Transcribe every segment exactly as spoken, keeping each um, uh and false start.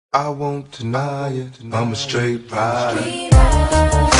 I won't deny it, I'm a straight rider. We ride,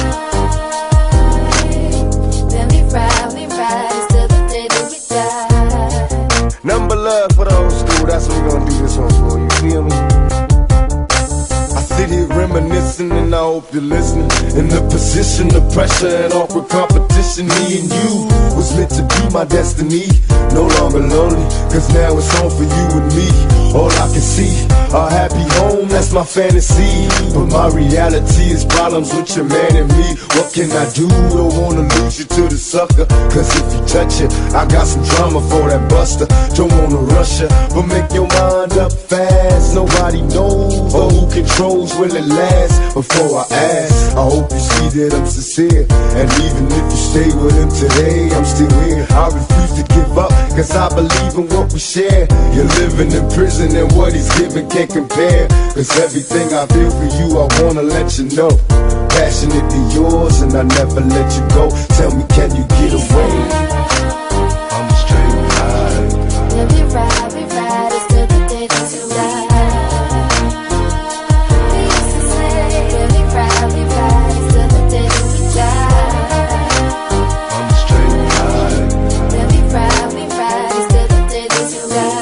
then we ride, we ride till the day that we die. Number love for the old school, that's what we gonna do this one for, you feel me? I sit here reminiscing and I hope you're listening. In the position of pressure and awkward competition, me and you was meant to be my destiny. No longer lonely, cause now it's home for you and me. All I can see, a happy home, that's my fantasy. But my reality is problems with your man and me. What can I do? Don't wanna lose you to the sucker, cause if you touch it, I got some drama for that buster. Don't wanna rush ya, but make your mind up fast. Nobody knows, or who controls will it last. Before I ask, I hope you see that I'm sincere. And even if you stay with him today, I'm still here. I refuse to give up, cause I believe in what we share. You're living in prison and what he's giving can't compare. Cause everything I feel for you, I wanna let you know. Passionately yours and I never let you go. Tell me, can you get away? I'm a straight rider. Yeah, we ride, we ride it's till the day that we die. We used to say, yeah, we ride, we ride it's till the day that we die. I'm a straight rider. Yeah, we ride, we ride it's till the day that we die.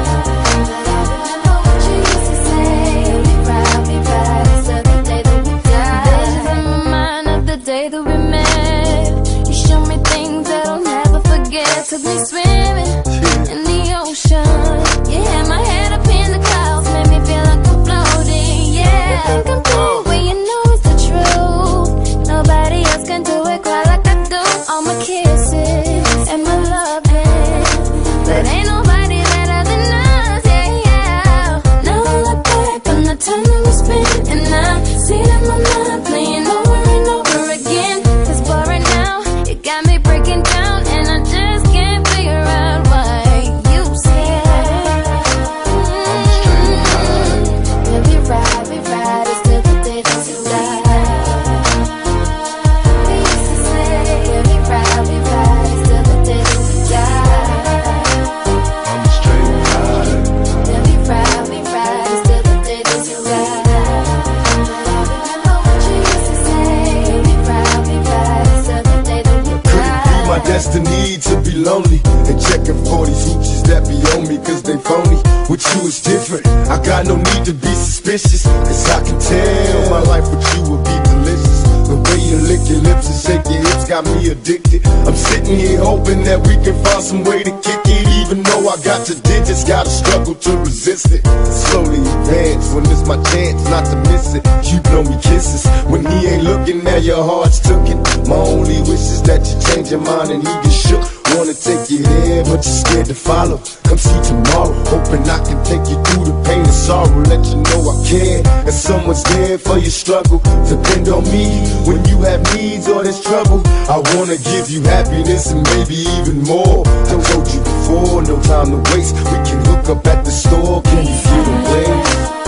Took me swimming in the ocean. You had my head up in the clouds, made me feel like I'm floating. Yeah, I think I'm cool when you know it's the truth. Nobody else can do it quite like I do. All my kisses and my loving, but ain't nobody better than us. Yeah, yeah. Now I look back on the time that we spent, and I see it in my mind playing over and over again. Cause boy, right now you got me breaking down, and I just can't figure out why you said. Yeah, we ride, we ride it's till the day that we die. We used to say, yeah, we ride, we ride it's till the day that we die. I'm a straight rider. Yeah, we ride, we ride it's till the day that we die. Remember what you used to say, yeah, we ride, we ride it's till the day that we die. My destiny to be lonely and checking for these hoochies that be on me cause they phony. With you is different, I got no need to be suspicious, cause I can tell my life with you will be delicious. The way you lick your lips and shake your hips got me addicted. I'm sitting here hoping that we can find some way to kick it. Even though I got your digits, gotta struggle to resist it. Slowly advance when it's my chance not to miss it. You blow me kisses when he ain't looking, now your heart's took it. My only wish is that you change your mind and he get shook. Wanna take you there, but you're scared to follow. Come see tomorrow, hoping I can take you through the pain and sorrow. Let you know I care, and someone's there for your struggle. Depend on me when you have needs or there's trouble. I wanna give you happiness and maybe even more. I told you before, no time to waste. We can hook up at the store, can you feel the wave?